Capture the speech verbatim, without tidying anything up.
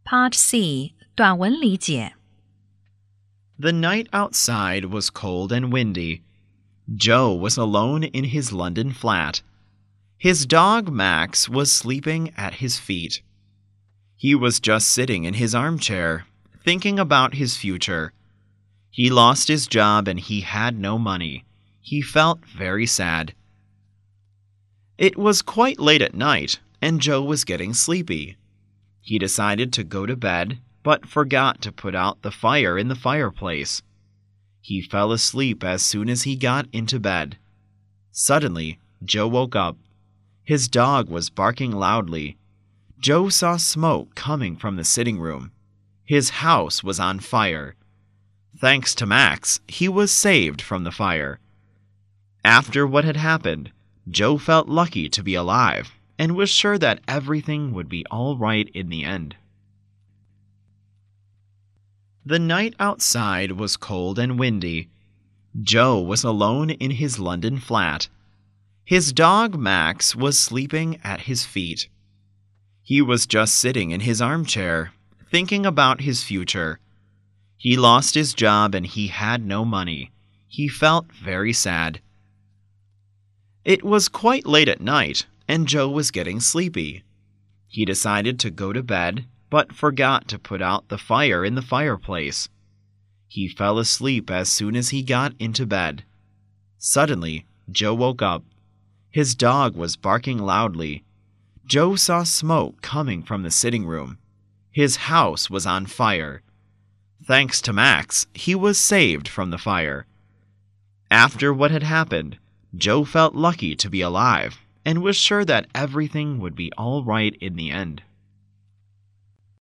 Part C 短文理解 The night outside was cold and windy. Joe was alone in his London flat. His dog Max was sleeping at his feet. He was just sitting in his armchair, thinking about his future. He lost his job and he had no money. He felt very sad. It was quite late at night, and Joe was getting sleepy. He decided to go to bed, but forgot to put out the fire in the fireplace. He fell asleep as soon as he got into bed. Suddenly, Joe woke up. His dog was barking loudly. Joe saw smoke coming from the sitting room. His house was on fire. Thanks to Max, he was saved from the fire. After what had happened, Joe felt lucky to be alive and was sure that everything would be all right in the end. The night outside was cold and windy. Joe was alone in his London flat. His dog Max was sleeping at his feet. He was just sitting in his armchair, thinking about his future. He lost his job and he had no money. He felt very sad. It was quite late at night, and Joe was getting sleepy. He decided to go to bed, but forgot to put out the fire in the fireplace. He fell asleep as soon as he got into bed. Suddenly, Joe woke up. His dog was barking loudly. Joe saw smoke coming from the sitting room. His house was on fire. Thanks to Max, he was saved from the fire. After what had happened, Joe felt lucky to be alive and was sure that everything would be all right in the end.